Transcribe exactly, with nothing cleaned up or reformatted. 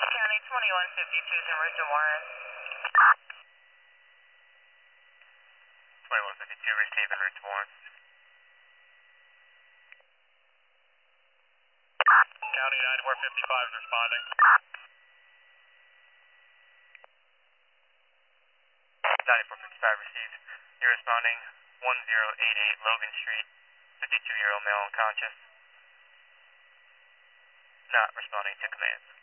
County twenty-one fifty-two is en route to Warren. twenty-one fifty-two, receive en route to Warren. County ninety-four fifty-five is responding. ninety-four fifty-five received. You're responding one zero eight eight Logan Street, fifty-two-year-old male unconscious. Not responding to command.